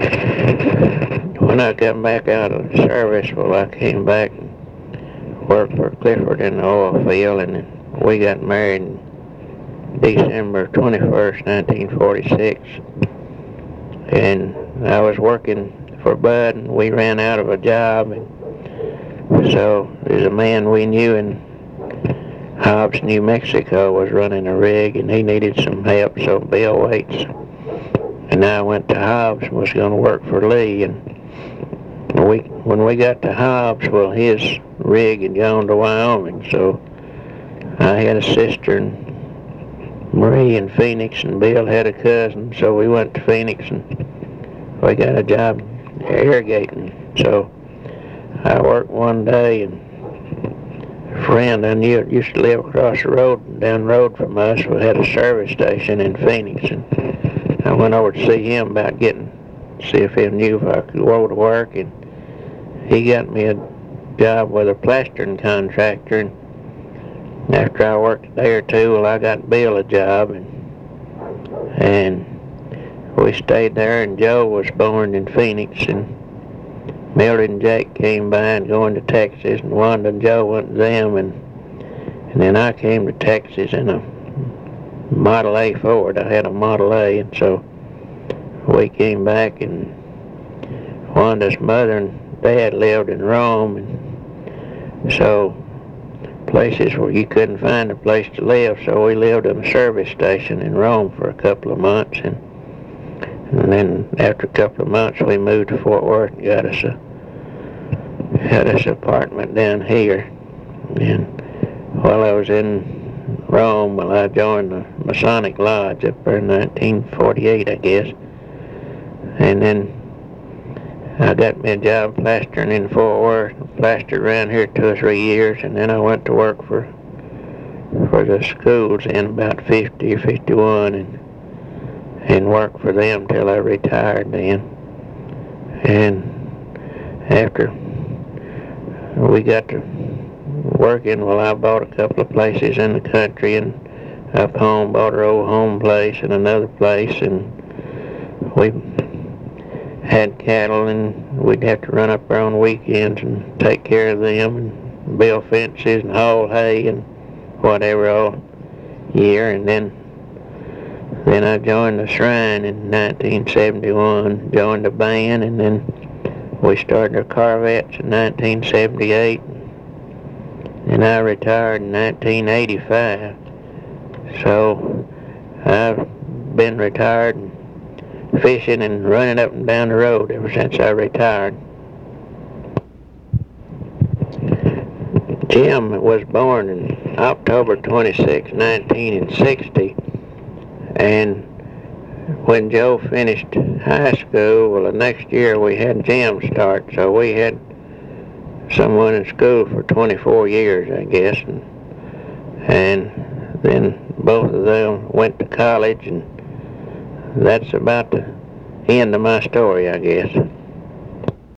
When I got back out of the service, well, I came back and worked for Clifford in the oil field, and then we got married December 21st, 1946, and I was working for Bud, and we ran out of a job, and so there's a man we knew in Hobbs, New Mexico was running a rig, and he needed some help, so Bill Waits and I went to Hobbs and was going to work for Lee, and when we got to Hobbs, well, his rig had gone to Wyoming, so I had a sister in Marie in Phoenix, and Bill had a cousin, so we went to Phoenix, and we got a job irrigating. So I worked one day, and a friend I knew used to live across the road, down the road from us, we had a service station in Phoenix, and I went over to see him about see if he knew if I could go to work, and he got me a job with a plastering contractor, and after I worked a day or two, well, I got Bill a job, and we stayed there, and Joe was born in Phoenix, and Mildred and Jake came by and going to Texas, and Wanda and Joe went to them, and then I came to Texas in a Model A Ford. I had a Model A, and so we came back, and Wanda's mother and dad lived in Rome, and so places where you couldn't find a place to live, so we lived in a service station in Rome for a couple of months, and then after a couple of months we moved to Fort Worth and had us an apartment down here. And while I was in Rome, well, I joined the Masonic Lodge up there in 1948, I guess, and then I got me a job plastering in Fort Worth, plastered around here 2 or 3 years, and then I went to work for the schools in about 50 or 51, and worked for them till I retired then. And after we got to working, well, I bought a couple of places in the country, and up home bought our old home place and another place, and we had cattle, and we'd have to run up there on weekends and take care of them and build fences and haul hay and whatever all year. And then I joined the Shrine in 1971, joined the band, and then we started our Corvettes in 1978, and I retired in 1985. So I've been retired and fishing and running up and down the road ever since I retired. Jim was born on October 26, 1960, and when Joe finished high school, well, the next year we had Jim start, so we had someone in school for 24 years, I guess, and then both of them went to college, and that's about the end of my story, I guess.